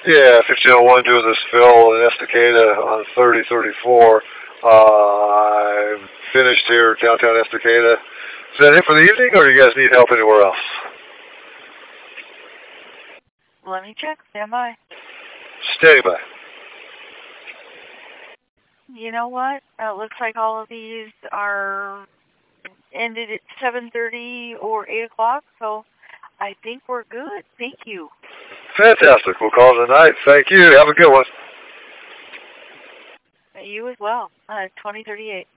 Yeah, 1501 doing this fill in Estacada on 3034. I'm finished here downtown Estacada. Is that it for the evening, or do you guys need help anywhere else? Let me check. Stand by. Standing by. You know what? Looks like all of these are ended at 7:30 or 8 o'clock, so I think we're good. Thank you. Fantastic. We'll call it a night. Thank you. Have a good one. You as well. 2038.